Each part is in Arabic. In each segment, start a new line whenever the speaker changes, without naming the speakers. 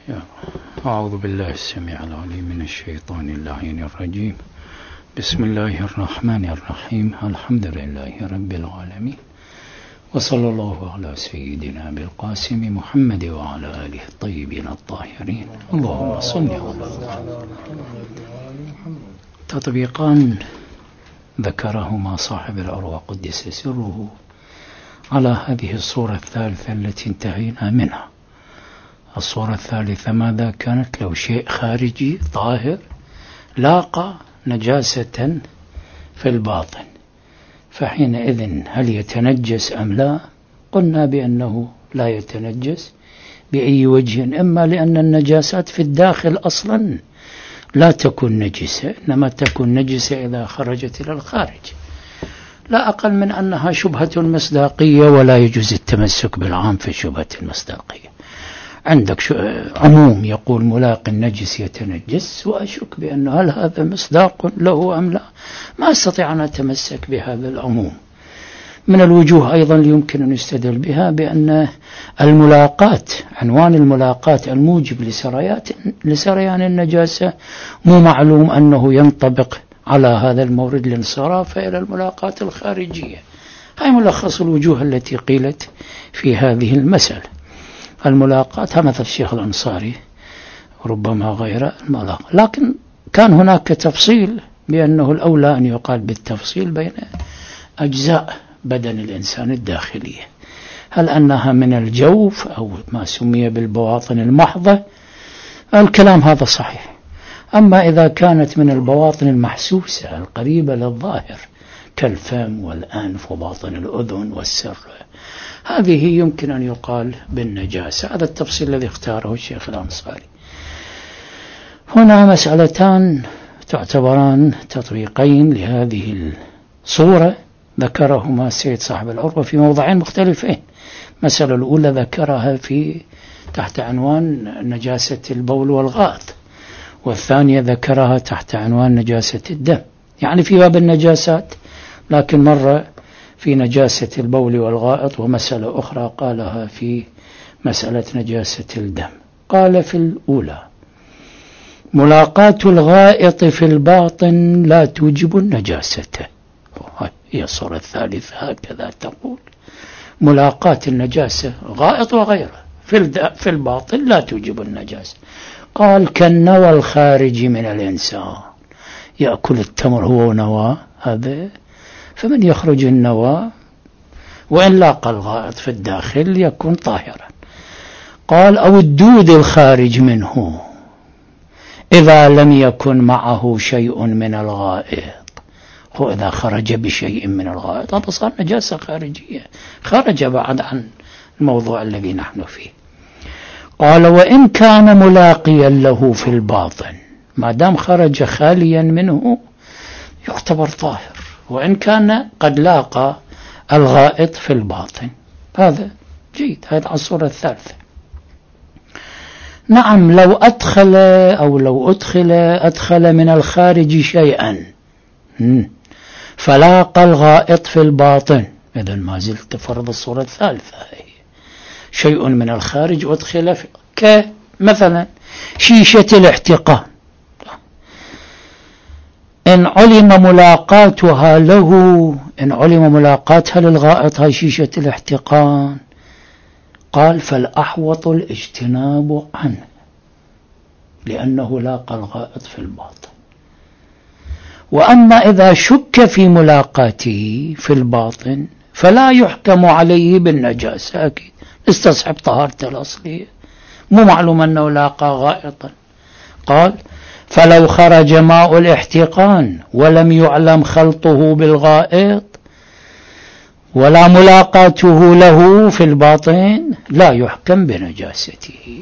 أعوذ بالله السميع العليم من الشيطان اللعين الرجيم. بسم الله الرحمن الرحيم. الحمد لله رب العالمين، وصلى الله على سيدنا بالقاسم محمد وعلى آله الطيبين الطاهرين. اللهم صل على تطبيقان ذكرهما صاحب العروة قدس سره على هذه الصورة الثالثة التي انتهينا منها. الصورة الثالثة ماذا كانت؟ لو شيء خارجي ظاهر لاقى نجاسة في الباطن، فحينئذ هل يتنجس أم لا؟ قلنا بأنه لا يتنجس بأي وجه، إما لأن النجاسات في الداخل أصلا لا تكون نجسة، إنما تكون نجسة إذا خرجت إلى الخارج، لا أقل من أنها شبهة المصداقية، ولا يجوز التمسك بالعام في شبهة المصداقية. عندك عموم يقول ملاق النجس يتنجس، وأشك بأن هل هذا مصداق له أم لا؟ ما أستطيع أن أتمسك بهذا العموم. من الوجوه أيضا يمكن أن يستدل بها بأن الملاقات، عنوان الملاقات الموجب لسريان النجاسة، مو معلوم أنه ينطبق على هذا المورد الانصراف إلى الملاقات الخارجية. هاي ملخص الوجوه التي قيلت في هذه المسألة. الملاقات مثل الشيخ الأنصاري ربما غير الملاقات، لكن كان هناك تفصيل بأنه الأولى أن يقال بالتفصيل بين أجزاء بدن الإنسان الداخلية، هل أنها من الجوف أو ما سمي بالبواطن المحضة. الكلام هذا صحيح. أما إذا كانت من البواطن المحسوسة القريبة للظاهر كالفم والأنف وباطن الأذن والسر، هذه يمكن أن يقال بالنجاسة. هذا التفصيل الذي اختاره الشيخ الأنصاري. هنا مسألتان تعتبران تطبيقين لهذه الصورة ذكرهما السيد صاحب العروة في موضعين مختلفين. المسألة الأولى ذكرها في تحت عنوان نجاسة البول والغائط، والثانية ذكرها تحت عنوان نجاسة الدم، يعني في باب النجاسات، لكن مرة في نجاسة البول والغائط، ومسألة أخرى قالها في مسألة نجاسة الدم. قال في الأولى: ملاقاة الغائط في الباطن لا توجب النجاسة. هي الصورة الثالثة هكذا تقول: ملاقاة النجاسة غائط وغيره في الباطن لا توجب النجاسة. قال: كالنوى الخارج من الإنسان، يأكل التمر هو نوى هذا، فمن يخرج النوى وإن لاقى الغائط في الداخل يكون طاهرا. قال: أو الدود الخارج منه إذا لم يكن معه شيء من الغائط. هو إذا خرج بشيء من الغائط هذا صار نجاسة خارجية، خرج بعد عن الموضوع الذي نحن فيه. قال: وإن كان ملاقيا له في الباطن، ما دام خرج خاليا منه يعتبر طاهر، وإن كان قد لاقى الغائط في الباطن. هذا جيد. هذا الصورة الثالثة. نعم، لو أدخل أو لو أدخل من الخارج شيئا فلاقى الغائط في الباطن، إذن ما زلت فرض الصورة الثالثة. شيء من الخارج أدخل كمثلا شيشة الاحتقان، إن علم ملاقاتها له، إن علم ملاقاتها للغائط هاي شيشة الاحتقان، قال: فالأحوط الاجتناب عنه لأنه لاقى الغائط في الباطن. وأما إذا شك في ملاقاته في الباطن فلا يحكم عليه بالنجاسة، أكيد استصحب طهارته الأصلية، مو معلوم أنه لاقى غائطا. قال: فلو خرج ماء الاحتقان ولم يعلم خلطه بالغائط ولا ملاقاته له في الباطن لا يحكم بنجاسته.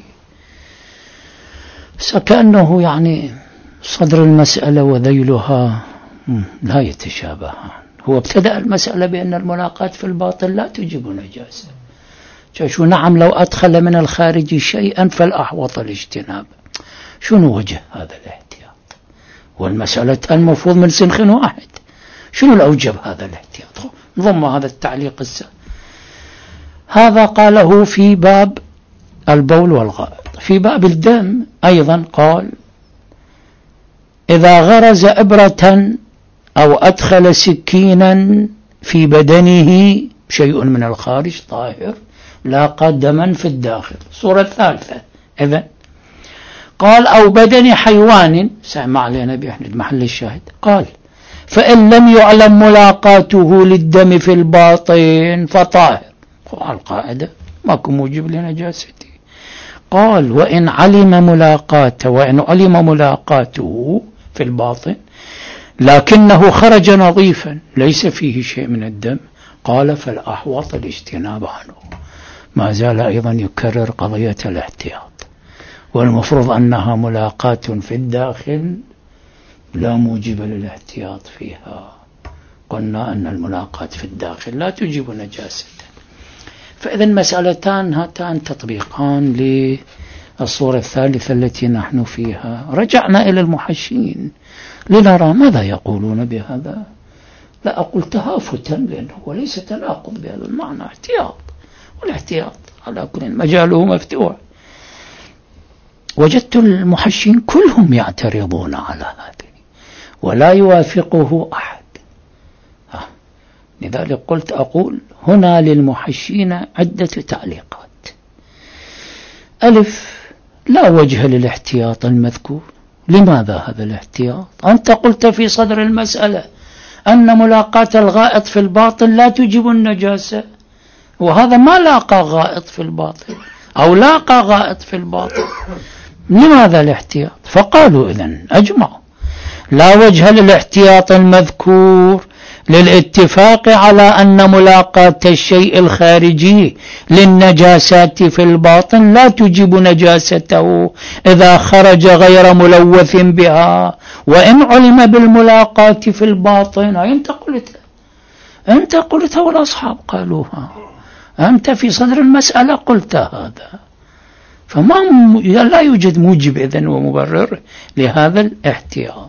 كأنه يعني صدر المسألة وذيلها لا يتشابهان. هو ابتدأ المسألة بأن الملاقاة في الباطن لا توجب نجاسة. شو نعم، لو أدخل من الخارج شيئا فالأحوط الاجتناب. شنو وجه هذا الاحتياط؟ والمسألة المفروض من سنخ واحد. شنو الأوجب هذا الاحتياط؟ نضم هذا التعليق هذا قاله في باب البول والغائط. في باب الدم أيضا قال إذا غرز إبرة أو أدخل سكينا في بدنه شيء من الخارج طاهر لاقى دما في الداخل. صورة ثالثة إذن قال أو بدن حيوان سمع علينا بإحنا محل الشاهد قال فإن لم يعلم ملاقاته للدم في الباطن فطاهر. القاعدة ماكو موجب لنجاسته. قال وإن علم ملاقاته في الباطن لكنه خرج نظيفا ليس فيه شيء من الدم قال فالأحوط الاجتناب عنه. ما زال أيضا يكرر قضية الاحتياط، والمفروض أنها ملاقاة في الداخل لا موجب للاحتياط فيها. قلنا أن الملاقاة في الداخل لا تجيب نجاسة. فإذا مسألتان هاتان تطبيقان للصورة الثالثة التي نحن فيها. رجعنا إلى المحشين لنرى ماذا يقولون بهذا. لا أقول تهافتا لأنه وليس تناقض بهذا المعنى، احتياط، والاحتياط على كل مجاله مفتوح. وجدت المحشين كلهم يعترضون على هذه ولا يوافقه أحد. لذلك أقول هنا للمحشين عدة تعليقات. ألف، لا وجه للاحتياط المذكور. لماذا هذا الاحتياط؟ أنت قلت في صدر المسألة أن ملاقاة الغائط في الباطن لا تجب النجاسة، وهذا ما لاقى غائط في الباطن أو لاقى غائط في الباطن. لماذا الاحتياط؟ فقالوا إذن أجمعوا لا وجه للاحتياط المذكور للاتفاق على أن ملاقاة الشيء الخارجي للنجاسات في الباطن لا تجب نجاسته إذا خرج غير ملوث بها وإن علم بالملاقاة في الباطن. أنت قلتها والأصحاب قالوها، أنت في صدر المسألة قلت هذا، لا يوجد موجب إذن ومبرر لهذا الاحتياط.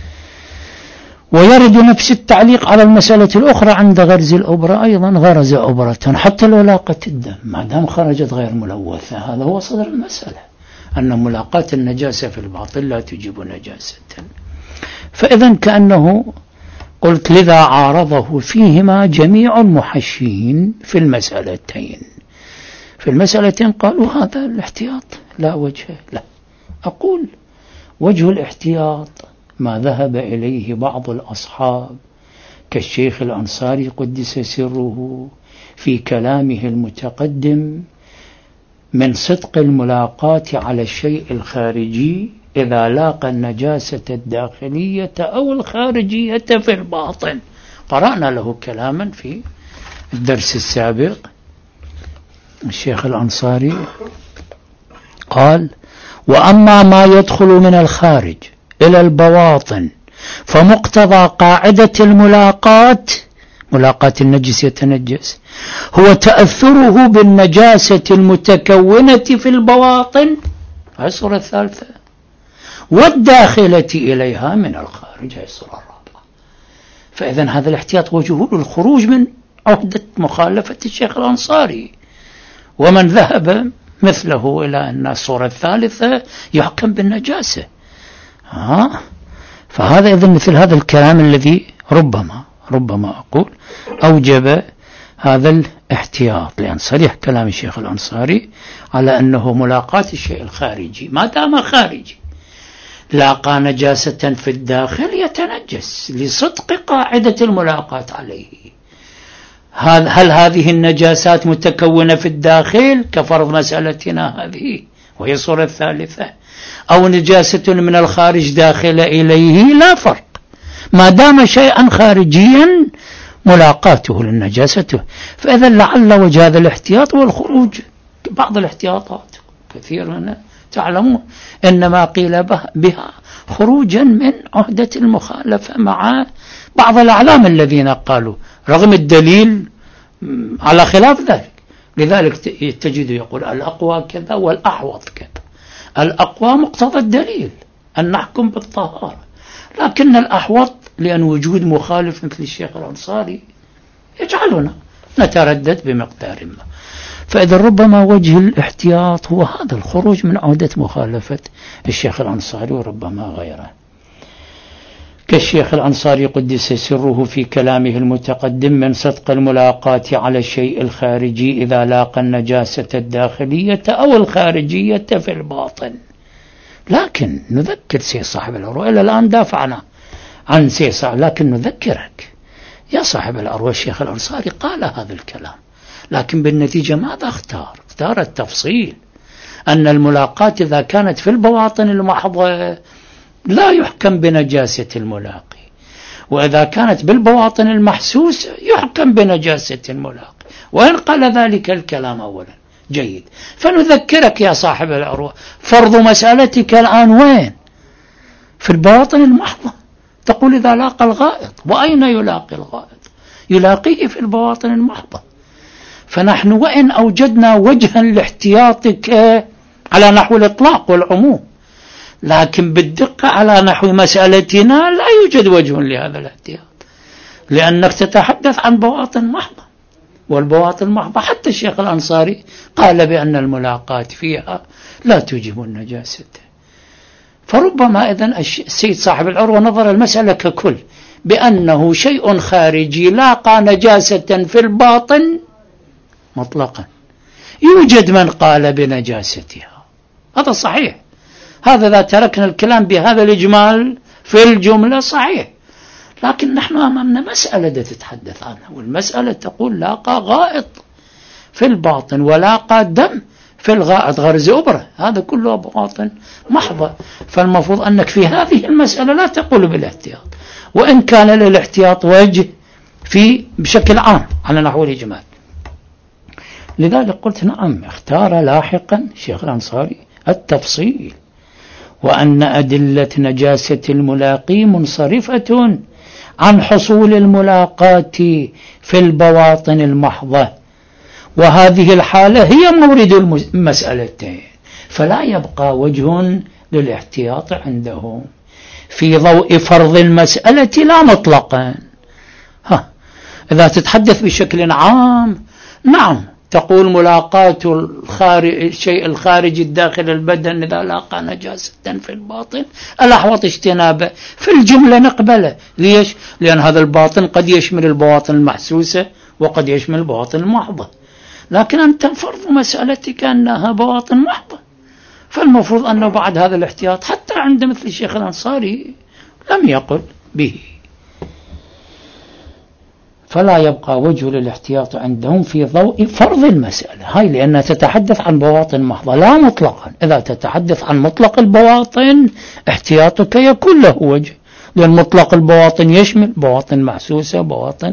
ويرد نفس التعليق على المسألة الأخرى عند غرز الأبرة. أيضا غرز أبرة حتى لو لاقت الدم ما دام خرجت غير ملوثة، هذا هو صدر المسألة أن ملاقاة النجاسة في الباطن لا تجيب نجاسة. فإذا كأنه قلت لذا عارضه فيهما جميع المحشين في المسألتين. في المسألتين قالوا هذا الاحتياط لا وجه له. أقول وجه الاحتياط ما ذهب إليه بعض الأصحاب كالشيخ الأنصاري قدس سره في كلامه المتقدم من صدق الملاقاة على الشيء الخارجي إذا لاقى النجاسة الداخلية أو الخارجية في الباطن. قرأنا له كلاما في الدرس السابق. الشيخ الأنصاري قال وأما ما يدخل من الخارج إلى البواطن فمقتضى قاعدة الملاقاة، ملاقاة النجس يتنجس، هو تأثره بالنجاسة المتكونة في البواطن، هذه الصورة الثالثة، والداخلة إليها من الخارج، هذه الصورة الرابعة. فإذن هذا الاحتياط وجهه للخروج من عهدة مخالفة الشيخ الأنصاري، ومن ذهب مثله إلى أن الصورة الثالثة يحكم بالنجاسة. فهذا إذن مثل هذا الكلام الذي ربما أقول أوجب هذا الاحتياط، لأن صريح كلام الشيخ الأنصاري على أنه ملاقاة الشيء الخارجي ما دام خارجي لاقى نجاسة في الداخل يتنجس لصدق قاعدة الملاقاة عليه. هل هذه النجاسات متكونة في الداخل كفرض مسألتنا هذه وهي الصورة الثالثة، أو نجاسة من الخارج داخل إليه؟ لا فرق، ما دام شيئا خارجيا ملاقاته للنجاسة. فإذا لعل وجه هذا الاحتياط والخروج بعض الاحتياطات كثيرا تعلمون إنما قيل بها خروجا من عهدة المخالفة مع بعض الأعلام الذين قالوا رغم الدليل على خلاف ذلك. لذلك تجد يقول الأقوى كذا والأحوط كذا. الأقوى مقتضى الدليل أن نحكم بالطهارة، لكن الأحوط لأن وجود مخالف مثل الشيخ الأنصاري يجعلنا نتردد بمقدار ما. فإذا ربما وجه الاحتياط هو هذا الخروج من عهدة مخالفة الشيخ الأنصاري وربما غيره، كالشيخ الأنصاري قدس سره في كلامه المتقدم من صدق الملاقاة على الشيء الخارجي إذا لاقى النجاسة الداخلية أو الخارجية في الباطن. لكن نذكر سي صاحب الأروى، إلى الآن دافعنا عن سي صاحب، لكن نذكرك يا صاحب الأروى الشيخ الأنصاري قال هذا الكلام، لكن بالنتيجة ماذا اختار التفصيل، أن الملاقاة إذا كانت في البواطن المحضة لا يحكم بنجاسة الملاقي، وإذا كانت بالبواطن المحسوسة يحكم بنجاسة الملاقي، وإن قال ذلك الكلام أولا. جيد، فنذكرك يا صاحب الأروى فرض مسألتك الآن وين؟ في البواطن المحضة. تقول إذا لاقى الغائط، وأين يلاقي الغائط؟ يلاقيه في البواطن المحضة. فنحن وإن أوجدنا وجها لاحتياطك على نحو الإطلاق والعموم، لكن بالدقة على نحو مسألتنا لا يوجد وجه لهذا الاحتياط، لأنك تتحدث عن بواطن محضة، والبواطن المحضة حتى الشيخ الأنصاري قال بأن الملاقاة فيها لا توجب النجاسة. فربما إذن السيد صاحب العروة نظر المسألة ككل بأنه شيء خارجي لاقى نجاسة في الباطن مطلقا، يوجد من قال بنجاستها، هذا صحيح، هذا إذا تركنا الكلام بهذا الإجمال في الجملة صحيح، لكن نحن أمامنا مسألة تتحدث عنها، والمسألة تقول لاقى غائط في الباطن ولاقى دم في الغائط غرز أبرة، هذا كله بواطن محضة. فالمفروض أنك في هذه المسألة لا تقول بالاحتياط، وإن كان للاحتياط وجه بشكل عام على نحو الإجمال. لذلك قلت نعم، اختار لاحقا الشيخ الأنصاري التفصيل، وأن أدلة نجاسة الملاقي منصرفة عن حصول الملاقاة في البواطن المحضة، وهذه الحالة هي مورد المسألتين، فلا يبقى وجه للاحتياط عندهم في ضوء فرض المسألة لا مطلقا. إذا تتحدث بشكل عام نعم، تقول ملاقاة الشيء الخارجي الداخل البدن إذا لاقى نجاسة في الباطن الأحوط اجتنابه، في الجملة نقبله. ليش؟ لأن هذا الباطن قد يشمل البواطن المحسوسة وقد يشمل البواطن المحضة، لكن أنت فرض مسألتك أنها بواطن محضة، فالمفروض أنه بعد هذا الاحتياط حتى عند مثل الشيخ الأنصاري لم يقل به، فلا يبقى وجه للاحتياط عندهم في ضوء فرض المسألة هاي، لأنها تتحدث عن بواطن محضة لا مطلقا. إذا تتحدث عن مطلق البواطن احتياطك يكون له وجه، لأن مطلق البواطن يشمل بواطن محسوسة بواطن.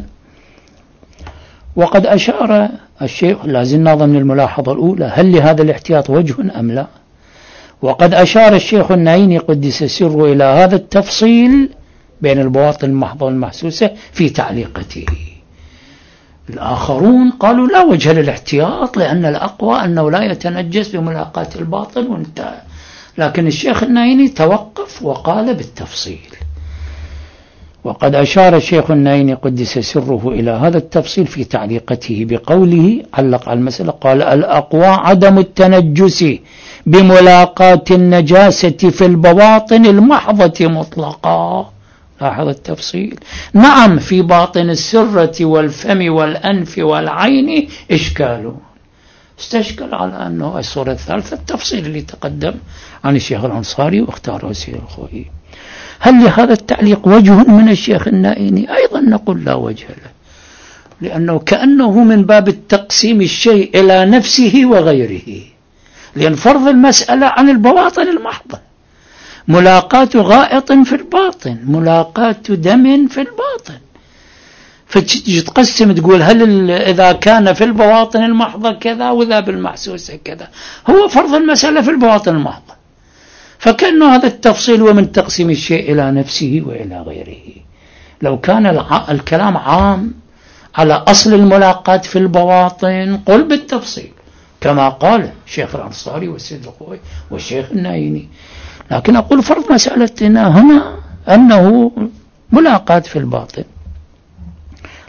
وقد أشار الشيخ، لازلنا ضمن الملاحظة الأولى، هل لهذا الاحتياط وجه أم لا؟ وقد أشار الشيخ النعيني قدس سره إلى هذا التفصيل بين البواطن المحضة والمحسوسة في تعليقته. الآخرون قالوا لا وجه للاحتياط، لأن الأقوى أنه لا يتنجس بملاقاة الباطن وانتهى، لكن الشيخ النعيني توقف وقال بالتفصيل. وقد أشار الشيخ النعيني قدس سره إلى هذا التفصيل في تعليقته بقوله، علق على المسألة، قال الأقوى عدم التنجس بملاقاة النجاسة في البواطن المحضة مطلقا. لاحظ التفصيل. نعم، في باطن السرة والفم والأنف والعين إشكال، استشكل على أنه الصورة الثالثة التفصيل اللي تقدم عن الشيخ الأنصاري واختاره السيد الخوئي. هل لهذا التعليق وجه من الشيخ النائيني؟ أيضا نقول لا وجه له، لأنه كأنه من باب التقسيم الشيء إلى نفسه وغيره، لأن فرض المسألة عن البواطن المحضة، ملاقاة غائط في الباطن، ملاقاة دم في الباطن، فتجي تقسم تقول هل إذا كان في البواطن المحضة كذا وإذا بالمحسوسة كذا، هو فرض المسألة في البواطن المحضة، فكأن هذا التفصيل ومن تقسيم الشيء إلى نفسه وإلى غيره. لو كان الكلام عام على أصل الملاقاة في البواطن قل بالتفصيل كما قال الشيخ الأنصاري والسيد الخوئي والشيخ النايني، لكن أقول فرض مسألتنا هنا أنه ملاقاة في الباطن،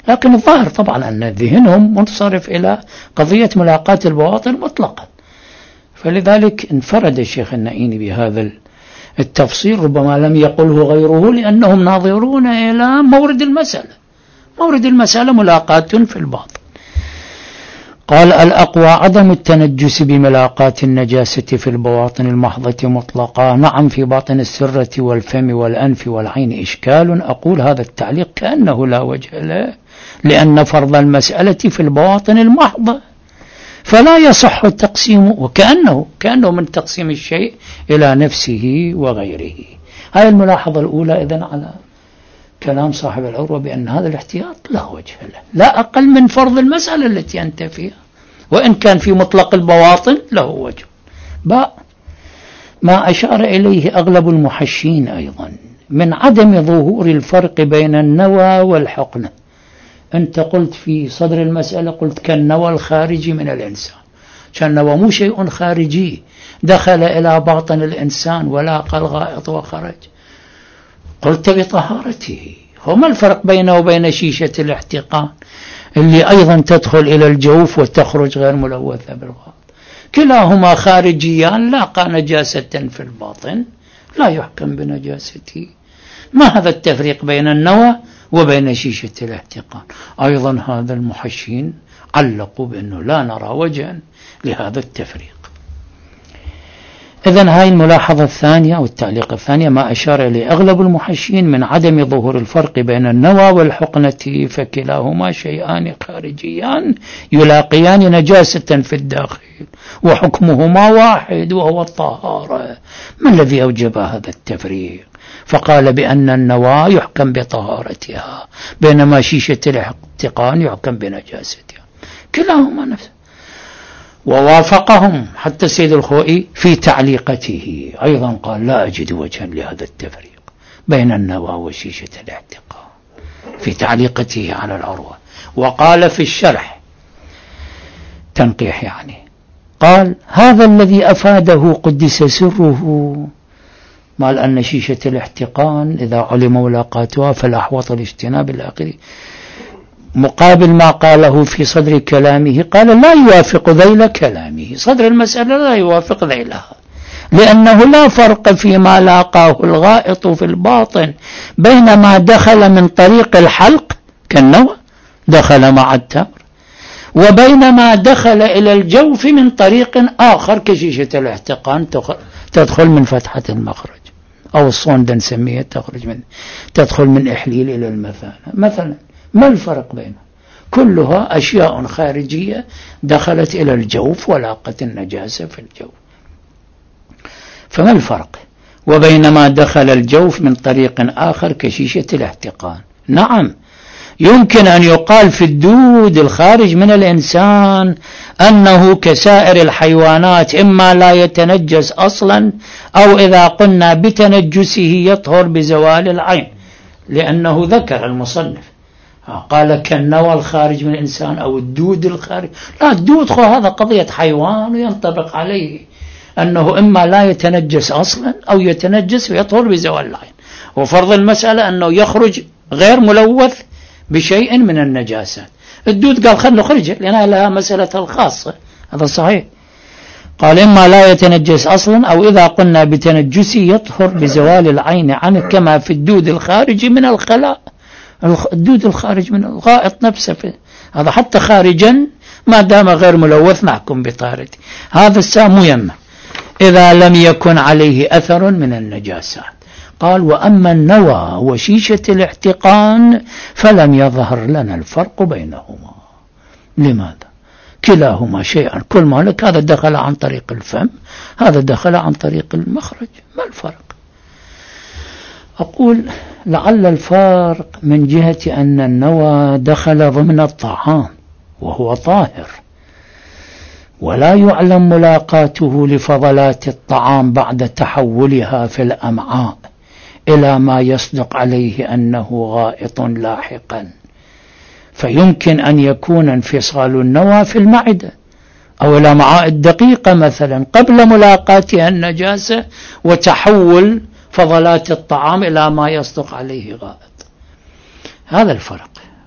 لكن الظاهر طبعا أن ذهنهم منصرف إلى قضية ملاقاة البواطن مطلقا، فلذلك انفرد الشيخ النائيني بهذا التفصيل، ربما لم يقله غيره، لأنهم ناظرون إلى مورد المسألة. مورد المسألة ملاقاة في الباطن. قال: الأقوى عدم التنجس بملاقاة النجاسة في البواطن المحضة مطلقا. نعم، في باطن السرة والفم والأنف والعين إشكال. أقول هذا التعليق كأنه لا وجه له، لأن فرض المسألة في البواطن المحضة، فلا يصح التقسيم، وكأنه من تقسيم الشيء إلى نفسه وغيره. هذه الملاحظة الأولى إذن على كلام صاحب العروة بأن هذا الاحتياط لا وجه له، لا أقل من فرض المسألة التي أنت فيها، وإن كان في مطلق البواطن له وجه. ما أشار إليه أغلب المحشين أيضا من عدم ظهور الفرق بين النوى والحقنة. أنت قلت في صدر المسألة، قلت كالنوى الخارجي من الإنسان، كالنوى مو شيء خارجي دخل إلى باطن الإنسان ولاقى الغائط وخرج، قلت بطهارته. وما الفرق بينه وبين شيشة الاحتقان اللي أيضا تدخل إلى الجوف وتخرج غير ملوثة بالغائط؟ كلاهما خارجيان، لاقى نجاسة في الباطن لا يحكم بنجاسته. ما هذا التفريق بين النوى وبين شيشة الاحتقان؟ أيضا هذا المحشين علقوا بأنه لا نرى وجها لهذا التفريق. إذن هاي الملاحظة الثانية والتعليق الثانية ما أشار إليه أغلب المحشين من عدم ظهور الفرق بين النوى والحقنة، فكلاهما شيئان خارجيان يلاقيان نجاسة في الداخل، وحكمهما واحد وهو الطهارة. ما الذي أوجب هذا التفريق؟ فقال بأن النوى يحكم بطهارتها، بينما شيشة الاحتقان يحكم بنجاستها، كلاهما نفسه. ووافقهم حتى السيد الخوئي في تعليقته أيضا، قال: لا أجد وجها لهذا التفريق بين النوى وشيشة الاحتقان في تعليقته على العروة. وقال في الشرح تنقيح يعني، قال: هذا الذي أفاده قدس سره، مال أن شيشة الاحتقان إذا علم ملاقاتها فالأحوط الاجتناب الآخر، مقابل ما قاله في صدر كلامه، قال: لا يوافق ذيل كلامه. صدر المسألة لا يوافق ذيلها، لأنه لا فرق فيما لاقاه الغائط في الباطن بين ما دخل من طريق الحلق كالنوى دخل مع التمر، وبين ما دخل إلى الجوف من طريق آخر كشيشة الاحتقان تدخل من فتحة المخرج، أو الصوندة نسميها تدخل من إحليل إلى المثانة مثلا. ما الفرق بينهم؟ كلها أشياء خارجية دخلت إلى الجوف ولاقت النجاسة في الجوف، فما الفرق؟ وبينما دخل الجوف من طريق آخر كشيشة الاحتقان. نعم، يمكن أن يقال في الدود الخارج من الإنسان أنه كسائر الحيوانات إما لا يتنجس أصلا، أو إذا قلنا بتنجسه يطهر بزوال العين، لأنه ذكر المصنف قال كالنوى الخارج من الإنسان أو الدود الخارج. لا، الدود هذا قضية حيوان وينطبق عليه أنه إما لا يتنجس أصلا أو يتنجس ويطهر بزوال العين، وفرض المسألة أنه يخرج غير ملوث بشيء من النجاسات. الدود قال خلنا نخرجه لأنها لها مسألة الخاصة، هذا صحيح. قال إما لا يتنجس أصلا أو إذا قلنا بتنجسه يطهر بزوال العين عنه، كما في الدود الخارج من الخلاء، الدود الخارج من الغائط نفسه، هذا حتى خارجا ما دام غير ملوث نحكم بطهارته. هذا السام يمه إذا لم يكن عليه أثر من النجاسات. قال: وأما النوى وشيشة الاحتقان فلم يظهر لنا الفرق بينهما. لماذا؟ كلاهما شيئا، كل ما لك هذا دخل عن طريق الفم، هذا دخل عن طريق المخرج، ما الفرق؟ أقول لعل الفارق من جهة أن النوى دخل ضمن الطعام وهو طاهر، ولا يعلم ملاقاته لفضلات الطعام بعد تحولها في الأمعاء إلى ما يصدق عليه أنه غائط لاحقا، فيمكن أن يكون انفصال النوى في المعدة أو الأمعاء الدقيقة مثلا قبل ملاقاتها النجاسة وتحول فضلات الطعام إلى ما يصدق عليه غائط. هذا الفرق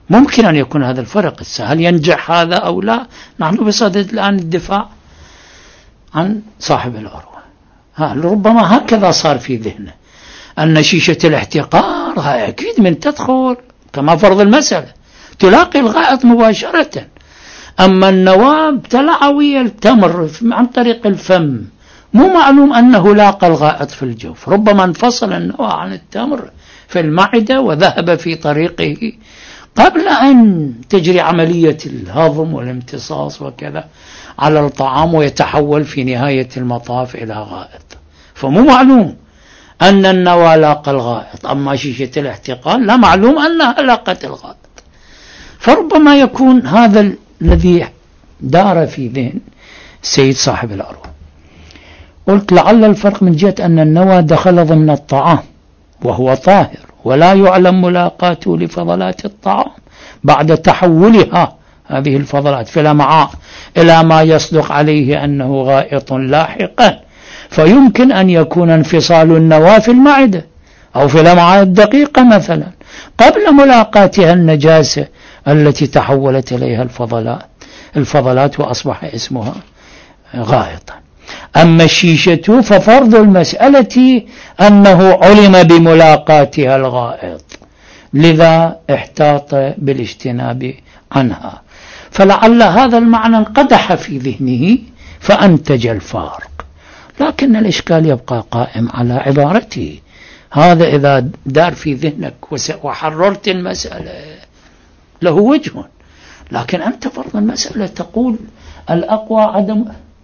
ممكن أن يكون هذا الفرق. هل ينجح هذا أو لا؟ نحن بصدد الآن الدفاع عن صاحب الأروى. ربما هكذا صار في ذهنه أن شيشة الاحتقار هاي أكيد من تدخل كما فرض المسألة تلاقي الغائط مباشرة، أما النواة تلعوي التمر عن طريق الفم، مو معلوم أنه لاقى الغائط في الجوف، ربما انفصل النواة عن التمر في المعدة وذهب في طريقه قبل أن تجري عملية الهضم والامتصاص وكذا على الطعام ويتحول في نهاية المطاف إلى غائط. فمو معلوم أن النواة لاقى الغائط، أما شيشة الاحتقان لا معلوم أنها لاقت الغائط. فربما يكون هذا الذي دار في ذهن السيد صاحب الأروى. قلت لعل الفرق من جهة أن النوى دخل ضمن الطعام وهو طاهر ولا يعلم ملاقاته لفضلات الطعام بعد تحولها هذه الفضلات في الأمعاء إلى ما يصدق عليه أنه غائط لاحقا، فيمكن أن يكون انفصال النواة في المعدة أو في الأمعاء الدقيقة مثلا قبل ملاقاتها النجاسة التي تحولت إليها الفضلات وأصبح اسمها غائطا. أما الشيشة ففرض المسألة أنه علم بملاقاتها الغائط، لذا احتاط بالاجتناب عنها، فلعل هذا المعنى انقدح في ذهنه فأنتج الفارق. لكن الإشكال يبقى قائم على عبارته. هذا إذا دار في ذهنك وحررت المسألة له وجه، لكن أنت فرض المسألة تقول الأقوى عدم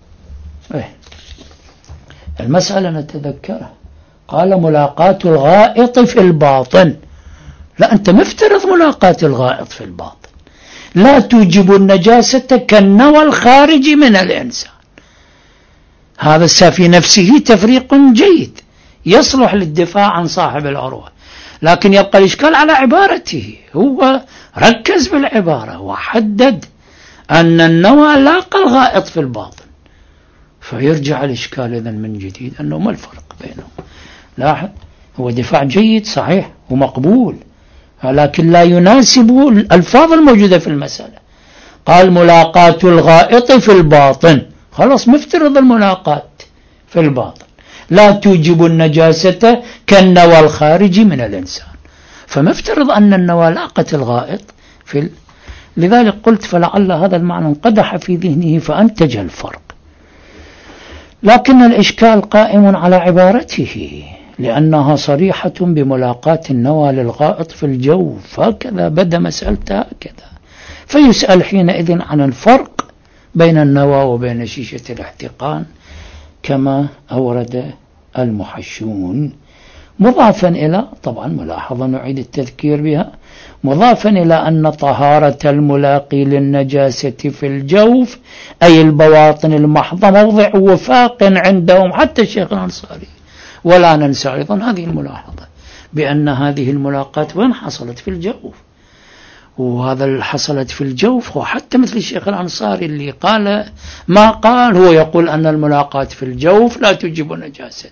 المسألة نتذكرها، قال ملاقاة الغائط في الباطن. لا، أنت مفترض ملاقاة الغائط في الباطن لا توجب النجاسة كالنوى الخارجي من الإنسان. هذا في نفسه تفريق جيد يصلح للدفاع عن صاحب العروة، لكن يبقى الإشكال على عبارته. هو ركز بالعبارة وحدد أن النوى لاقى الغائط في الباطن، فيرجع الإشكال إذن من جديد أنه ما الفرق بينهم. لاحظ، هو دفاع جيد صحيح ومقبول، لكن لا يناسب الألفاظ الموجودة في المسألة. قال ملاقاة الغائط في الباطن، خلاص مفترض الملاقاة في الباطن لا توجب النجاسة كالنوى الخارجي من الإنسان، فمفترض أن النوى لاقت الغائط لذلك قلت فلعل هذا المعنى انقدح في ذهنه فأنتج الفرق. لكن الإشكال قائم على عبارته لأنها صريحة بملاقاة النوى للغائط في الجوف، هكذا بدأ مسألته هكذا. فيسأل حينئذ عن الفرق بين النوى وبين شيشة الاحتقان كما أورد المحشون، مضافا إلى طبعا ملاحظة نعيد التذكير بها، مضافا إلى أن طهارة الملاقي للنجاسة في الجوف أي البواطن المحضة موضع وفاق عندهم حتى الشيخ الأنصاري. ولا ننسى أيضا هذه الملاحظة بأن هذه الملاقاة وين حصلت؟ في الجوف، وهذا اللي حصلت في الجوف هو حتى مثل الشيخ الأنصاري اللي قال ما قال، هو يقول أن الملاقاة في الجوف لا تجب نجاسة،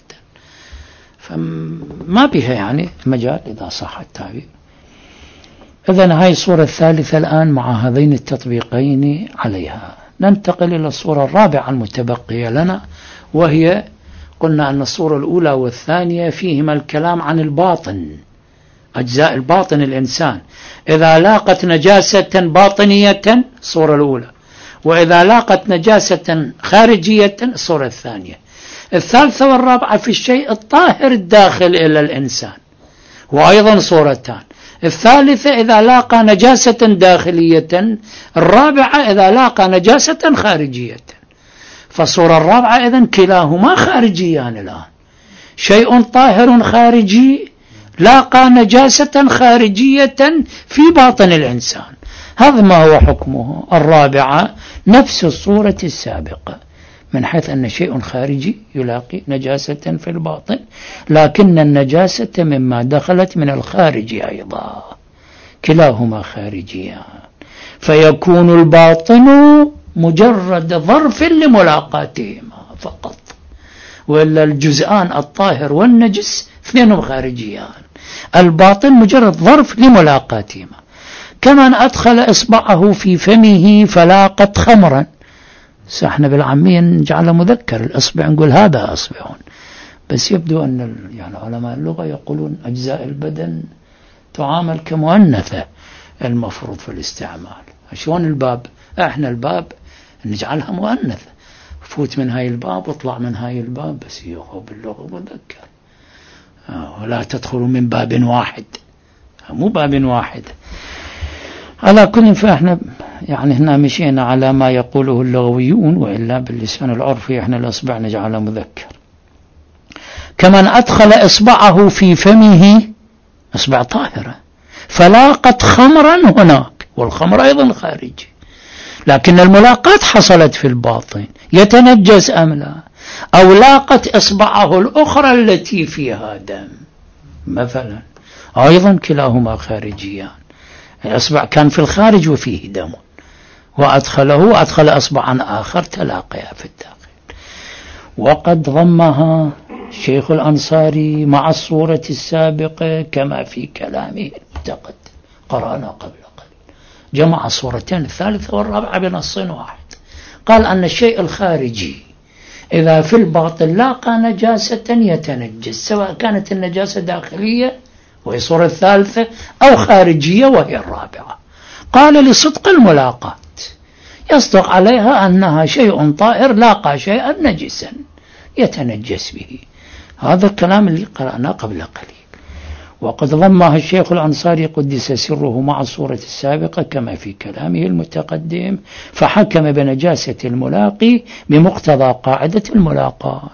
فما بها يعني مجال إذا صح التعبير. إذن هاي الصورة الثالثة الآن مع هذين التطبيقين عليها. ننتقل إلى الصورة الرابعة المتبقية لنا، وهي قلنا أن الصورة الأولى والثانية فيهما الكلام عن الباطن، أجزاء الباطن الإنسان إذا لاقت نجاسة باطنية الصورة الأولى، وإذا لاقت نجاسة خارجية الصورة الثانية. الثالثة والرابعة في الشيء الطاهر الداخل إلى الإنسان، وأيضا صورتان، الثالثة إذا لاقى نجاسة داخلية، الرابعة إذا لاقى نجاسة خارجية. فالصورة الرابعة إذن كلاهما خارجيان الآن، شيء طاهر خارجي لاقى نجاسة خارجية في باطن الإنسان. هذا ما هو حكمه. الرابعة نفس الصورة السابقة من حيث أن شيء خارجي يلاقي نجاسة في الباطن، لكن النجاسة مما دخلت من الخارج أيضا، كلاهما خارجيان، فيكون الباطن مجرد ظرف لملاقاتهما فقط، وإلا الجزءان الطاهر والنجس اثنينهم خارجيان، الباطن مجرد ظرف لملاقاتهما. كمن أدخل إصبعه في فمه فلاقت خمرا. احنا بالعامية نجعله مذكر الإصبع، نقول هذا إصبع، بس يبدو أن يعني علماء اللغة يقولون أجزاء البدن تعامل كمؤنثة المفروض في الاستعمال. شلون الباب؟ احنا الباب نجعلها مؤنثة، فوت من هاي الباب واطلع من هاي الباب، بس هو باللغة مذكر. ولا تدخلوا من باب واحد، مو باب واحد. على كل، فاحنا يعني هنا مشينا على ما يقوله اللغويون، وإلا باللسان العرفي احنا الإصبع نجعله مذكر. كمن أدخل إصبعه في فمه، إصبع طاهرة، فلاقت خمرا هناك، والخمر أيضا خارجي، لكن الملاقات حصلت في الباطن، يتنجس أم لا؟ أو لاقت إصبعه الأخرى التي فيها دم مثلا، أيضا كلاهما خارجيان. الإصبع كان في الخارج وفيه دم، وأدخل إصبعا آخر تلاقيا في الداخل. وقد ضمها شيخ الأنصاري مع الصورة السابقة كما في كلامه المتقدم، قرأنا قبل قليل، جمع الصورتين الثالثة والرابعة بنص واحد. قال أن الشيء الخارجي إذا في الباطن لاقى نجاسة يتنجس، سواء كانت النجاسة داخلية وهي الصورة الثالثة أو خارجية وهي الرابعة. قال لصدق الملاقات، يصدق عليها أنها شيء طائر لاقى شيئا نجسا يتنجس به. هذا الكلام اللي قرأناه قبل قليل. وقد ضمها الشيخ الأنصاري قدس سره مع الصورة السابقة كما في كلامه المتقدم، فحكم بنجاسة الملاقي بمقتضى قاعدة الملاقات.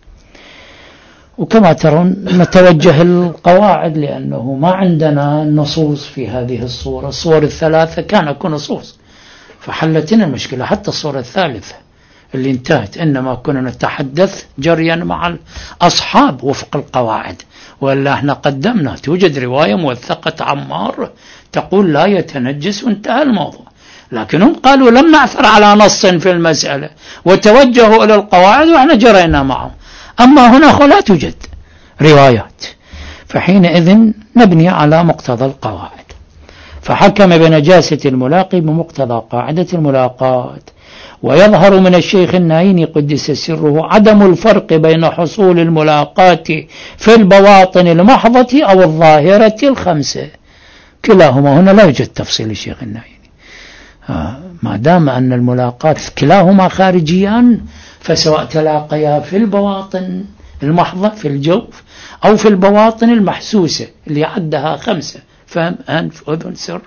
وكما ترون نتوجه القواعد، لأنه ما عندنا نصوص في هذه الصورة. الصور الثلاثة كان كنصوص، فحلتنا المشكلة. حتى الصورة الثالثة اللي انتهت إنما كنا نتحدث جريا مع الأصحاب وفق القواعد، وإلا احنا قدمنا توجد رواية موثقة عمار تقول لا يتنجس وانتهى الموضوع، لكنهم قالوا لم نعثر على نص في المسألة وتوجهوا إلى القواعد وإحنا جرينا معهم. أما هنا لا توجد روايات، فحينئذ نبني على مقتضى القواعد. فحكم بنجاسة الملاقي بمقتضى قاعدة الملاقات. ويظهر من الشيخ النايني قدس سره عدم الفرق بين حصول الملاقات في البواطن المحضة أو الظاهرة الخمسة، كلاهما هنا لا يوجد تفصيل الشيخ النايني. ما دام أن الملاقات كلاهما خارجيان، فسواء تلاقيا في البواطن المحضة في الجوف أو في البواطن المحسوسة اللي عدها خمسة، فم أنف أذن سر،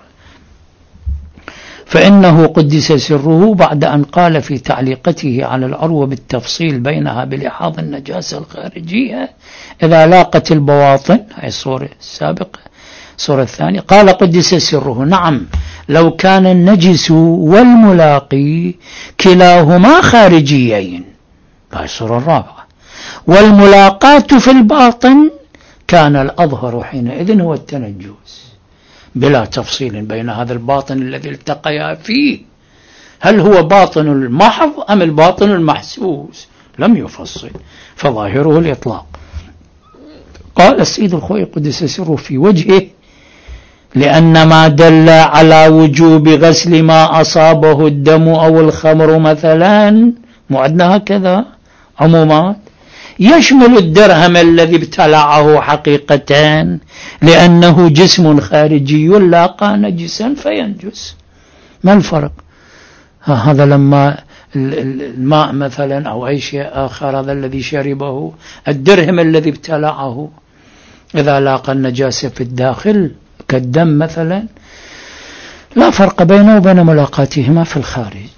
فإنه قدس سره بعد أن قال في تعليقته على العروة بالتفصيل بينها بلحاظ النجاسة الخارجية إذا لاقت البواطن، هي الصورة السابقة الصورة الثانية، قال قدس سره نعم لو كان النجس والملاقي كلاهما خارجيين، هي الصورة الرابعة، والملاقات في الباطن كان الأظهر حينئذ هو التنجس، بلا تفصيل بين هذا الباطن الذي التقيا فيه، هل هو باطن المحض أم الباطن المحسوس، لم يفصل، فظاهره الإطلاق. قال السيد الخوئي قدس سره في وجهه لأن ما دل على وجوب غسل ما أصابه الدم أو الخمر مثلا، معدنا هكذا عمومات، يشمل الدرهم الذي ابتلعه حقيقة، لأنه جسم خارجي لاقى نجسا فينجس. ما الفرق؟ هذا لما الماء مثلا أو أي شيء آخر، هذا الذي شربه، الدرهم الذي ابتلعه إذا لاقى النجاسة في الداخل كالدم مثلا، لا فرق بينه وبين ملاقاتهما في الخارج.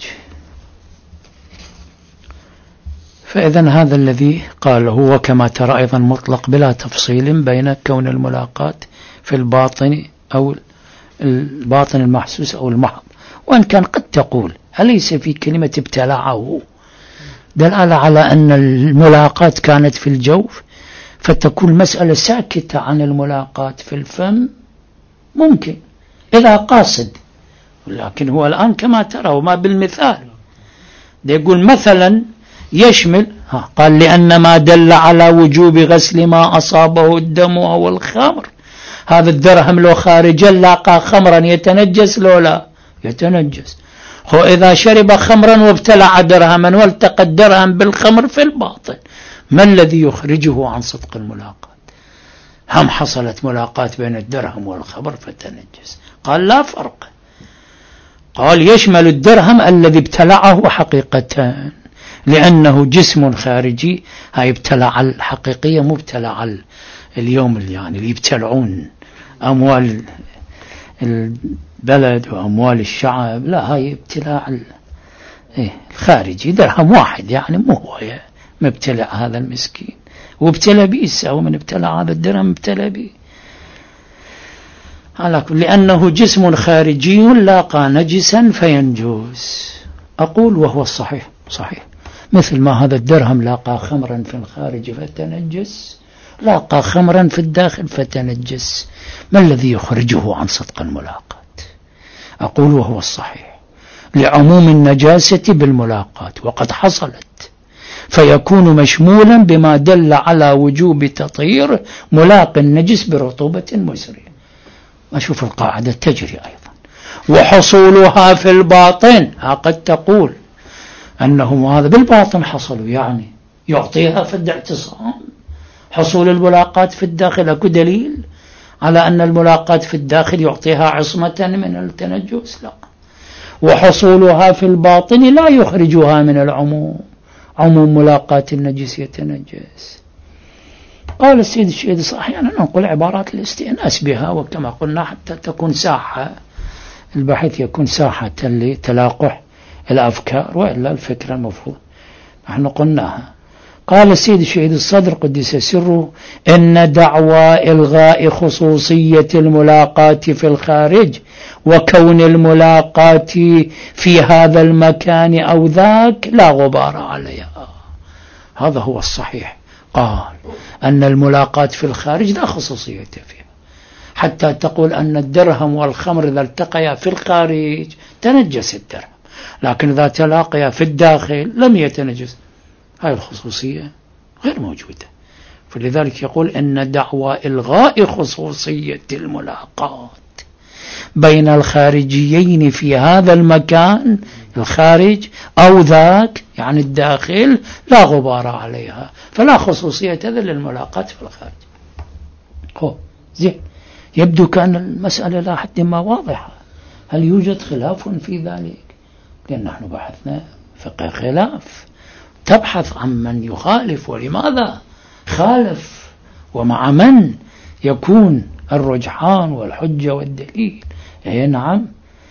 فإذن هذا الذي قاله، وكما ترى أيضا مطلق بلا تفصيل بين كون الملاقات في الباطن أو الباطن المحسوس أو المحض، وأن كان قد تقول أليس في كلمة ابتلعه دلالة على أن الملاقات كانت في الجوف، فتكون مسألة ساكتة عن الملاقات في الفم، ممكن إذا قاصد، لكن هو الآن كما ترى وما بالمثال يقول مثلا يشمل، قال لأن ما دل على وجوب غسل ما أصابه الدم أو الخمر، هذا الدرهم لو خارجا لاقى خمرا يتنجس لو لا يتنجس. هو إذا شرب خمرا وابتلع درهما والتقى الدرهم بالخمر في الباطن، ما الذي يخرجه عن صدق الملاقات؟ هم حصلت ملاقات بين الدرهم والخمر فتنجس؟ قال لا فرق. قال يشمل الدرهم الذي ابتلعه حقيقة، لأنه جسم خارجي. هاي ابتلع الحقيقية مو ابتلع اليوم يعني اللي يبتلعون أموال البلد وأموال الشعب، لا، هاي ابتلاع الخارجي. درهم واحد يعني مو هو مبتلع هذا المسكين، وابتلى بيسا، ومن ابتلع هذا الدرهم ابتلى بي، لأنه جسم خارجي لاقى نجسا فينجوز. أقول وهو الصحيح صحيح، مثل ما هذا الدرهم لاقى خمرا في الخارج فتنجس، لاقى خمرا في الداخل فتنجس. ما الذي يخرجه عن صدق الملاقات؟ أقول وهو الصحيح، لعموم النجاسة بالملاقات وقد حصلت، فيكون مشمولا بما دل على وجوب تطهير ملاق النجس برطوبة مسرية. أشوف القاعدة تجري أيضا. وحصولها في الباطن، قد تقول أنهم هذا بالباطن حصلوا، يعني يعطيها في الاعتصام. حصول الملاقات في الداخل أكو دليل على أن الملاقات في الداخل يعطيها عصمة من التنجس؟ لا. وحصولها في الباطن لا يخرجها من العموم، عموم ملاقات النجس يتنجس. قال السيد الشهيد أحيانا ننقل عبارات الاستئناس بها، وكما قلنا حتى تكون ساحة البحث، يكون ساحة لتلاقح الأفكار، وإلا الفكرة المفروض نحن قلناها. قال السيد الشهيد الصدر قدس سره: إن دعوى إلغاء خصوصية الملاقات في الخارج وكون الملاقات في هذا المكان أو ذاك لا غبار عليها. هذا هو الصحيح. قال أن الملاقات في الخارج لا خصوصية فيها، حتى تقول أن الدرهم والخمر إذا التقيا في الخارج تنجس الدرهم، لكن إذا تلاقيا في الداخل لم يتنجس. هاي الخصوصية غير موجودة. فلذلك يقول إن دعوى إلغاء خصوصية الملاقات بين الخارجيين في هذا المكان الخارج أو ذاك يعني الداخل لا غبار عليها، فلا خصوصية للملاقات في الخارج. زين، يبدو كأن المسألة لا حد ما واضحة. هل يوجد خلاف في ذلك؟ لأن نحن بحثنا فقه خلاف، تبحث عن من يخالف ولماذا خالف، ومع من يكون الرجحان والحجة والدليل. نعم،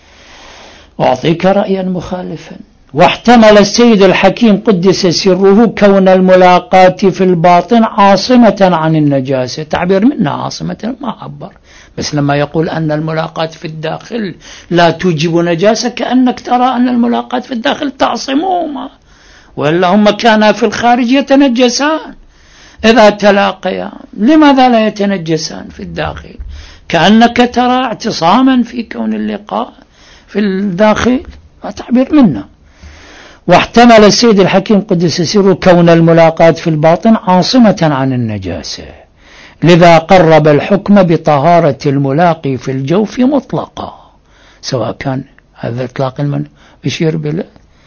أعطيك رأيا مخالفا. واحتمل السيد الحكيم قدس سره كون الملاقات في الباطن عاصمة عن النجاسة. تعبير منا عاصمة ما عبر، بس لما يقول أن الملاقات في الداخل لا توجب نجاسة كأنك ترى أن الملاقات في الداخل تعصمهما، وإلا هم كانا في الخارج يتنجسان إذا تلاقيا، لماذا لا يتنجسان في الداخل؟ كأنك ترى اعتصاما في كون اللقاء في الداخل. تعبير منا. واحتمل السيد الحكيم قدس سره كون الملاقات في الباطن عاصمة عن النجاسة، لذا قرب الحكم بطهارة الملاقي في الجوف مطلقا، سواء كان هذا الإطلاق من يشير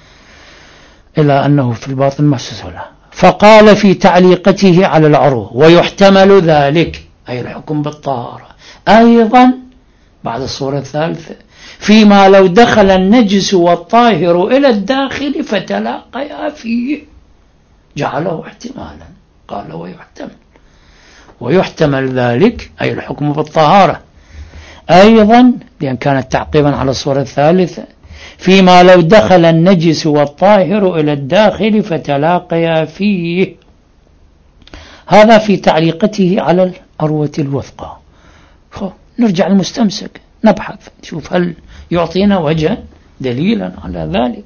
إلى أنه في الباطن محسوس له. فقال في تعليقته على العروة: ويحتمل ذلك أي الحكم بالطهارة أيضا بعد الصورة الثالثة فيما لو دخل النجس والطاهر إلى الداخل فتلاقيا فيه، جعله احتمالا. قال ويحتمل ذلك أي الحكم بالطهارة أيضا، لأن كانت تعقيبا على الصورة الثالثة، فيما لو دخل النجس والطاهر إلى الداخل فتلاقيا فيه. هذا في تعليقته على الأروة الوثقى. نرجع المستمسك نبحث نشوف هل يعطينا وجها دليلا على ذلك.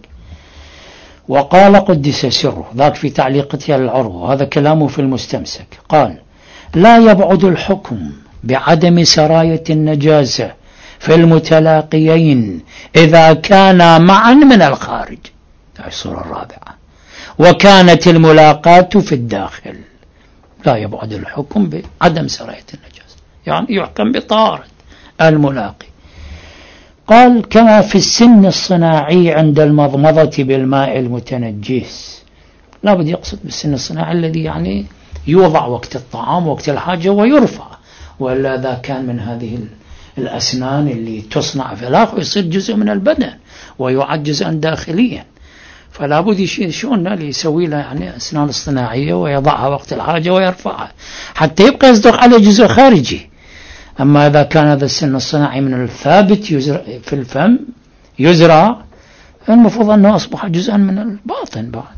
وقال قدس سره ذاك في تعليقته على العروة، هذا كلامه في المستمسك، قال: لا يبعد الحكم بعدم سراية النجاسة في المتلاقيين إذا كانا معا من الخارج. الصورة الرابعة: وكانت الملاقات في الداخل. لا يبعد الحكم بعدم سراية النجاسة، يعني يحكم بطهارة الملاقي. قال كما في السن الصناعي عند المضمضة بالماء المتنجس. لا بد يقصد بالسن الصناعي الذي يعني يوضع وقت الطعام وقت الحاجة ويرفع، ولا إذا كان من هذه الأسنان اللي تصنع في الآخر يصير جزء من البدن ويعد جزءا داخليا، فلا بد يشون اللي يسوي له يعني أسنان اصطناعية ويضعها وقت الحاجة ويرفعها حتى يبقى يصدق عليه جزء خارجي. أما إذا كان هذا السن الصناعي من الثابت في الفم يزرع، المفروض أنه أصبح جزءا من الباطن بعد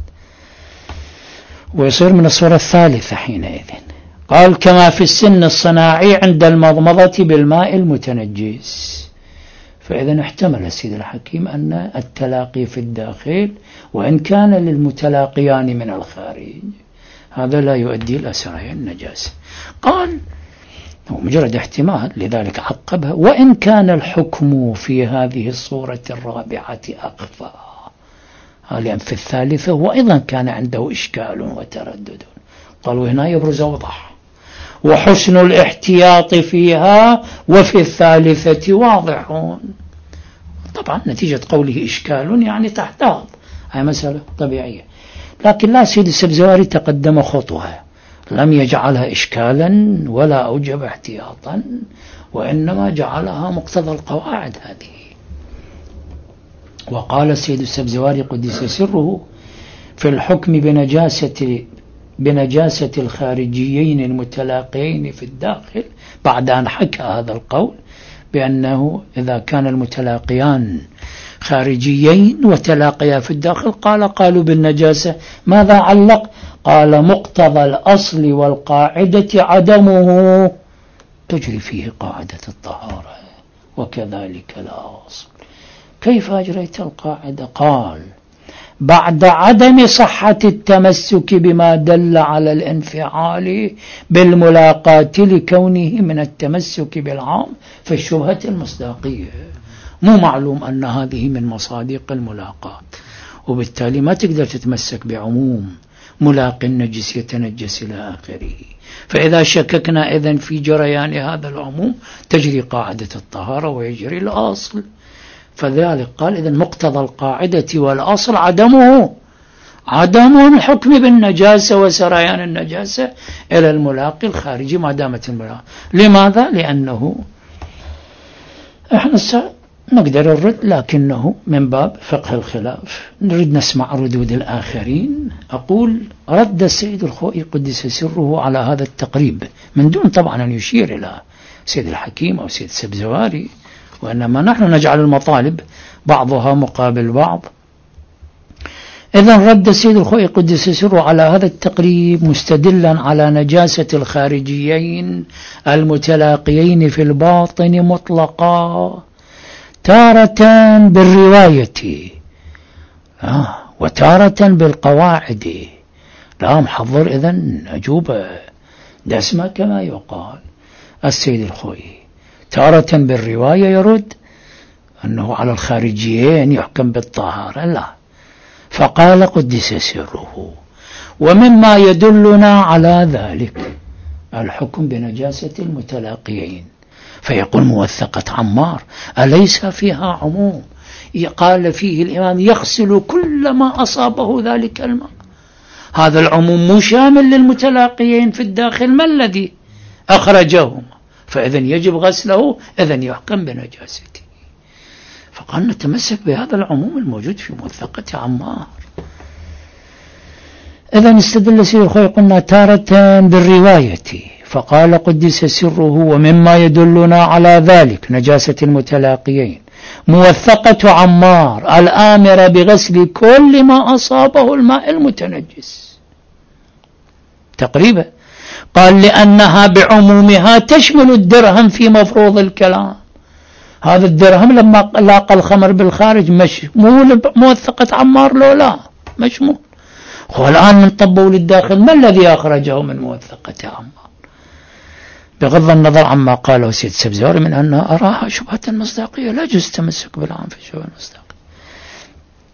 ويصير من الصورة الثالثة حينئذ. قال كما في السن الصناعي عند المضمضة بالماء المتنجس. فإذا احتمل السيد الحكيم أن التلاقي في الداخل وإن كان للمتلاقيان من الخارج هذا لا يؤدي إلى سريان النجاسة. قال هو مجرد احتمال، لذلك عقبها وإن كان الحكم في هذه الصورة الرابعة أخفى، لأن في الثالثة وأيضا كان عنده إشكال وتردد. قالوا هنا يبرز أوضح، وحسن الاحتياط فيها وفي الثالثة واضحون. طبعا نتيجة قوله إشكال يعني تحتاط، هذه مسألة طبيعية، لكن لا سيد السبزواري تقدم خطوة، لم يجعلها إشكالا ولا أوجب احتياطا، وإنما جعلها مقتضى القواعد هذه. وقال السيد السبزواري قدس سره في الحكم بنجاسة الخارجيين المتلاقيين في الداخل بعد أن حكى هذا القول بأنه إذا كان المتلاقيان خارجيين وتلاقيا في الداخل قالوا بالنجاسة. ماذا علق؟ قال مقتضى الأصل والقاعدة عدمه، تجري فيه قاعدة الطهارة وكذلك الأصل. كيف أجريت القاعدة؟ قال بعد عدم صحة التمسك بما دل على الانفعال بالملاقاة لكونه من التمسك بالعام في الشبهة المصداقية. مو معلوم أن هذه من مصادق الملاقاة، وبالتالي ما تقدر تتمسك بعموم ملاقي النجس يتنجس إلى آخره. فإذا شككنا إذن في جريان هذا العموم تجري قاعدة الطهارة ويجري الأصل. فذلك قال إذن مقتضى القاعدة والأصل عدم الحكم بالنجاسة وسريان النجاسة إلى الملاقي الخارجي ما دامت الملاقي. لماذا؟ لأنه احنا نقدر نرد، لكنه من باب فقه الخلاف نريد نسمع ردود الآخرين. أقول رد السيد الخوئي قدس سره على هذا التقريب من دون طبعا أن يشير إلى سيد الحكيم أو سيد السبزواري، وإنما نحن نجعل المطالب بعضها مقابل بعض. إذن رد السيد الخوئي قدس سره على هذا التقريب مستدلا على نجاسة الخارجيين المتلاقيين في الباطن مطلقا، تارة بالرواية وتارة بالقواعد. لا محضر إذن أجوبة دسمة كما يقال. السيد الخوئي تارة بالرواية يرد أنه على الخارجيين يحكم بالطهارة، لا. فقال قدس سره ومما يدلنا على ذلك الحكم بنجاسة المتلاقيين. فيقول موثقة عمار أليس فيها عموم قال فيه الإمام يغسل كل ما أصابه ذلك الماء؟ هذا العموم مو شامل للمتلاقيين في الداخل، ما الذي أخرجهم؟ فإذن يجب غسله، إذن يحكم بنجاسته. فقال نتمسك بهذا العموم الموجود في موثقة عمار. إذن استدل سيد الخوئي قلنا تارة بالرواية. فقال قدس سره ومما يدلنا على ذلك نجاسة المتلاقيين موثقة عمار الآمرة بغسل كل ما أصابه الماء المتنجس تقريبا. قال لأنها بعمومها تشمل الدرهم في مفروض الكلام. هذا الدرهم لما لاقى الخمر بالخارج مشمول موثقة عمار لو لا مشمول. والآن من طبوا للداخل ما الذي أخرجه من موثقة عمار؟ بغض النظر عما قاله سيد السبزواري من أنها أراها شبهة مصداقية، لا يجوز التمسك بالعام في شبهة المصداقية.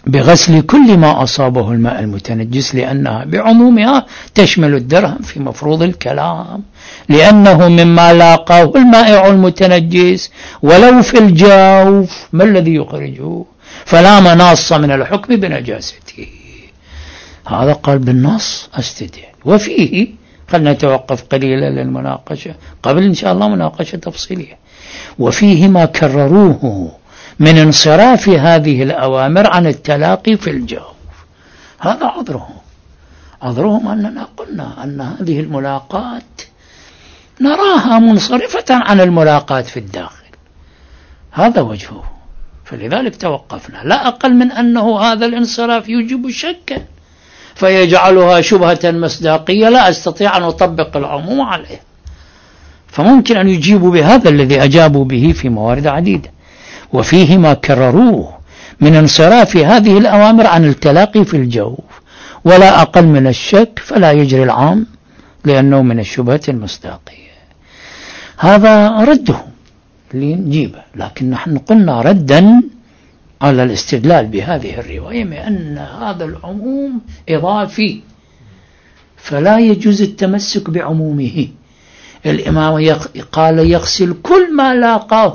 بغسل كل ما أصابه الماء المتنجس، لأنها بعمومها تشمل الدرهم في مفروض الكلام، لأنه مما لاقاه المائع المتنجس ولو في الجوف، ما الذي يخرجه؟ فلا مناص من الحكم بنجاسته. هذا قال بالنص استدل. وفيه خلنا نتوقف قليلا للمناقشة قبل إن شاء الله مناقشة تفصيلية. وفيه ما كرروه من انصراف هذه الأوامر عن التلاقي في الجوف. هذا عذرهم أننا قلنا أن هذه الملاقات نراها منصرفة عن الملاقات في الداخل، هذا وجهه. فلذلك توقفنا، لا أقل من أنه هذا الانصراف يوجب شكا فيجعلها شبهة مصداقية لا أستطيع أن أطبق العموم عليه، فممكن أن يجيبوا بهذا الذي أجابوا به في موارد عديدة. وفيه ما كرروه من انصراف هذه الأوامر عن التلاقي في الجوف ولا أقل من الشك، فلا يجري العام لأنه من الشبهة المصداقية. هذا رده لنجيبه، لكن نحن قلنا ردا على الاستدلال بهذه الرواية بأن هذا العموم إضافي فلا يجوز التمسك بعمومه. الإمام قال يغسل كل ما لاقاه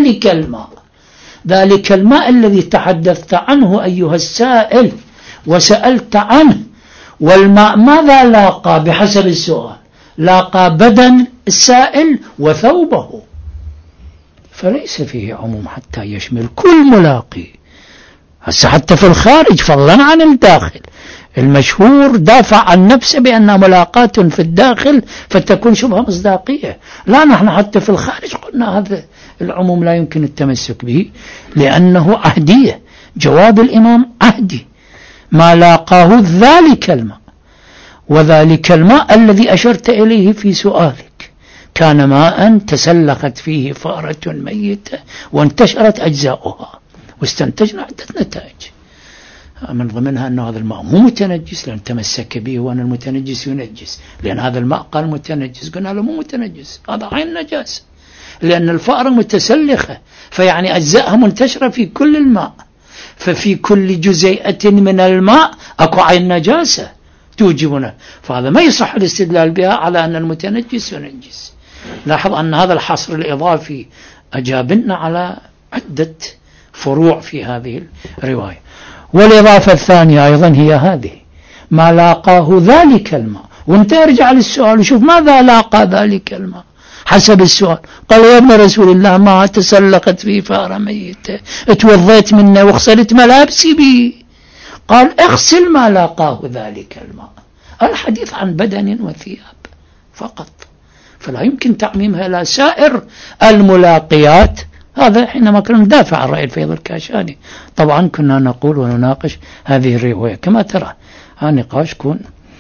ذلك الماء الذي تحدثت عنه أيها السائل وسألت عنه. والماء ماذا لاقى بحسب السؤال؟ لاقى بدن السائل وثوبه، فليس فيه عموم حتى يشمل كل ملاقي. حتى في الخارج فضلا عن الداخل، المشهور دافع عن نفسه بأن ملاقاة في الداخل فتكون شبهة مصداقية. لا، نحن حتى في الخارج قلنا هذا العموم لا يمكن التمسك به لأنه عهدية. جواب الإمام عهدي، ما لاقاه ذلك الماء، وذلك الماء الذي أشرت إليه في سؤالك كان ماء تسلخت فيه فأرة ميتة وانتشرت أجزاؤها، واستنتجنا عدة نتائج من ضمنها أن هذا الماء مو متنجس لأن تمسك به، وأن المتنجس ينجس، لأن هذا الماء قال متنجس، قلنا له مو متنجس، هذا عين نجاسة، لأن الفأرة متسلخة فيعني أجزاءها منتشرة في كل الماء، ففي كل جزيئة من الماء أكو عين نجاسة توجبنا، فهذا ما يصح الاستدلال بها على أن المتنجس ينجس. لاحظ أن هذا الحصر الإضافي أجابنا على عدة فروع في هذه الرواية. والإضافة الثانية أيضا هي هذه، ما لاقاه ذلك الماء. وانت ارجع للسؤال وشوف ماذا لاقى ذلك الماء حسب السؤال. قال يا ابن رسول الله ما تسلقت فيه فأرة ميتة اتوضيت منه وغسلت ملابسي به. قال اغسل ما لاقاه ذلك الماء. الحديث عن بدن وثياب فقط، فلا يمكن تعميمها إلى سائر الملاقيات. هذا حينما كنا ندافع عن رأي الفيض الكاشاني، طبعا كنا نقول ونناقش هذه الرواية كما ترى. النقاش كن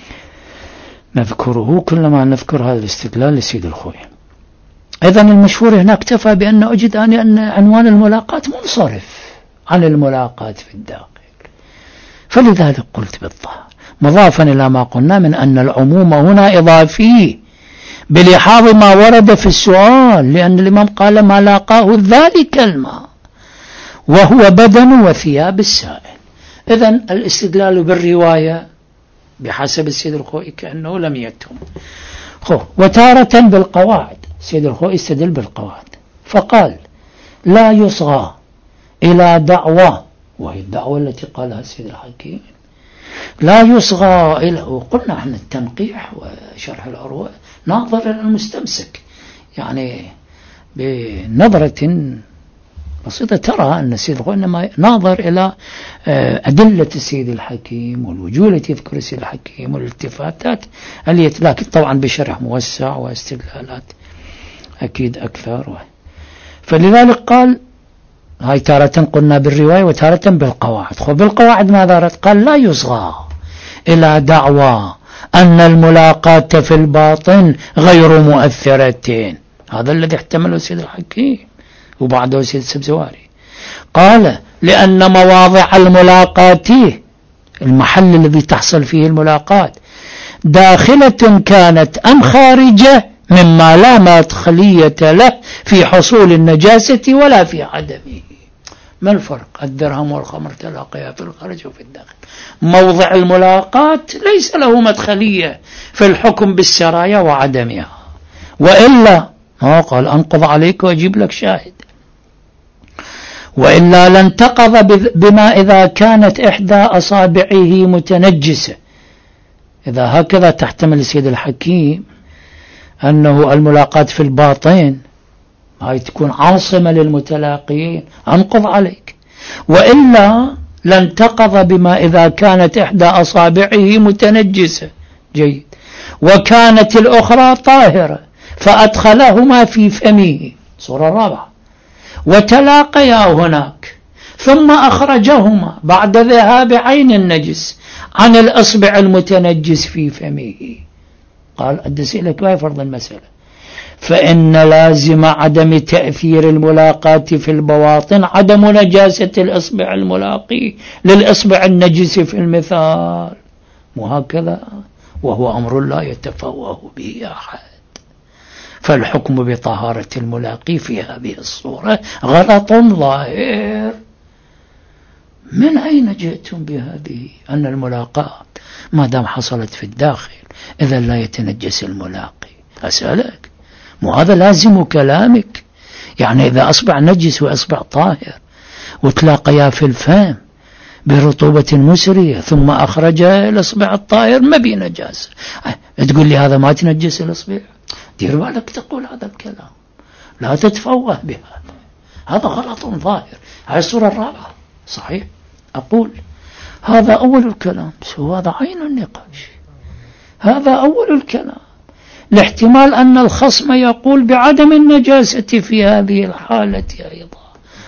نذكره كلما نذكر هذا الاستدلال لسيد الخوي. إذا المشهور هناك اكتفى بأن أجد أن عنوان الملاقات منصرف عن الملاقات في الداخل، فلذلك قلت بالظاهر مضافا إلى ما قلنا من أن العموم هنا إضافي بلحاظ ما ورد في السؤال، لأن الإمام قال ما لاقاه ذلك الماء وهو بدن وثياب السائل. إذن الاستدلال بالرواية بحسب السيد الخوئي كأنه لم يتم. وتارة بالقواعد، السيد الخوئي استدل بالقواعد فقال لا يصغى إلى دعوة، وهي الدعوة التي قالها السيد الحكيم، لا يصغى إلى، وقلنا عن التنقيح وشرح العروة ناظر إلى المستمسك، يعني بنظرة بسيطة ترى أن السيد الخوئي إنما ناظر إلى أدلة السيد الحكيم والوجوه التي يذكر السيد الحكيم والالتفاتات لكن طبعا بشرح موسع واستدلالات أكيد أكثر. فلذلك قال هاي تارة قلنا بالرواية وتارة بالقواعد. بالقواعد ماذا رد؟ قال لا يصغى إلى دعوى أن الملاقاة في الباطن غير مؤثرتين، هذا الذي احتمله السيد الحكيم وبعده السيد السبزواري. قال لأن مواضع الملاقاة، المحل الذي تحصل فيه الملاقاة، داخلة كانت أم خارجة مما لا مدخلية له في حصول النجاسة ولا في عدمه. ما الفرق؟ الدرهم والخمر تلاقيا في الخارج وفي الداخل. موضع الملاقاة ليس له مدخلية في الحكم بالسرايا وعدمها، وإلا قال أنقض عليك وأجيب لك شاهد، وإلا لانتقض بما إذا كانت إحدى أصابعه متنجسة. إذا هكذا تحتمل السيد الحكيم أنه الملاقاة في الباطن هاي تكون عاصمة للمتلاقين، أنقض عليك، وإلا لانتقض بما إذا كانت إحدى أصابعه متنجسة. جيد. وكانت الأخرى طاهرة فأدخلهما في فمه، صورة رابعة، وتلاقيا هناك ثم أخرجهما بعد ذهاب عين النجس عن الأصبع المتنجس في فمه. قال أدسي لك ما يفرض المسألة، فإن لازم عدم تأثير الملاقاة في البواطن عدم نجاسة الأصبع الملاقي للأصبع النجس في المثال، وهكذا، وهو أمر لا يتفوه به أحد. فالحكم بطهارة الملاقي في هذه الصورة غلط ظاهر. من أين جئتم بهذه أن الملاقاة ما دام حصلت في الداخل إذا لا يتنجس الملاقي؟ أسألك، مو هذا لازم كلامك؟ يعني إذا أصبع نجس وأصبع طاهر وتلاقيا في الفم برطوبة مسرية ثم أخرج الأصبع الطاهر ما بي نجاسة، تقول لي هذا ما تنجس الأصبع؟ دير بالك تقول هذا الكلام، لا تتفوه بهذا، هذا غلط ظاهر. هذه الصورة الرابعة صحيح. أقول هذا أول الكلام، هذا عين النقاش، هذا أول الكلام. لاحتمال أن الخصم يقول بعدم النجاسة في هذه الحالة أيضا.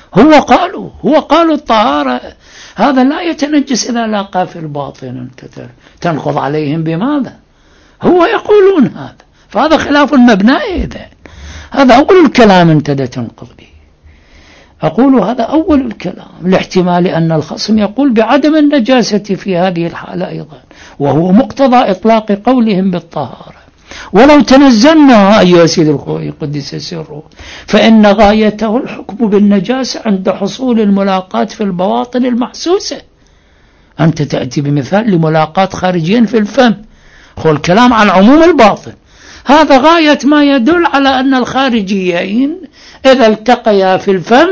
هو قالوا الطهارة هذا لا يتنجس إذا لاقى في الباطن، تنقض عليهم بماذا؟ هو يقولون هذا، فهذا خلاف مبنى إذن. هذا أول الكلام انت تنقض به. أقول هذا أول الكلام لاحتمال أن الخصم يقول بعدم النجاسة في هذه الحالة أيضا، وهو مقتضى إطلاق قولهم بالطهارة. ولو تنزلنا أيها سيد الخوي قدس سره فإن غايته الحكم بالنجاسة عند حصول الملاقاة في البواطن المحسوسة. أنت تأتي بمثال لملاقاة خارجين في الفم، هو الكلام عن عموم الباطن، هذا غاية ما يدل على أن الخارجيين إذا التقيا في الفم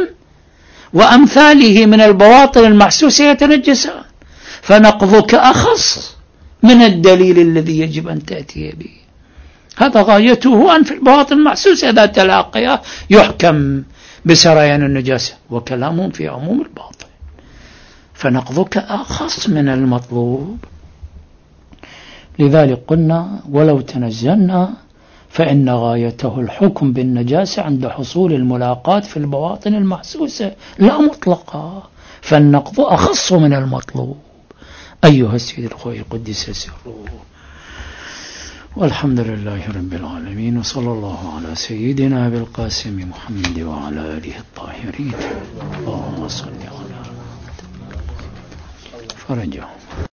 وأمثاله من البواطن المحسوسة يتنجسان، فنقضك أخص من الدليل الذي يجب أن تأتي به. هذا غايته أن في البواطن المحسوسة إذا تلاقيا يحكم بسريان النجاسة، وكلامهم في عموم الباطن، فنقضك أخص من المطلوب. لذلك قلنا ولو تنزلنا فإن غايته الحكم بالنجاسة عند حصول الملاقاة في البواطن المحسوسة لا مطلقة، فالنقض أخص من المطلوب. أيها السيد الخوي قدس سره، والحمد لله رب العالمين، وصلى الله على سيدنا بالقاسم محمد وعلى آله الطاهرين. اللهم صل على فرجه.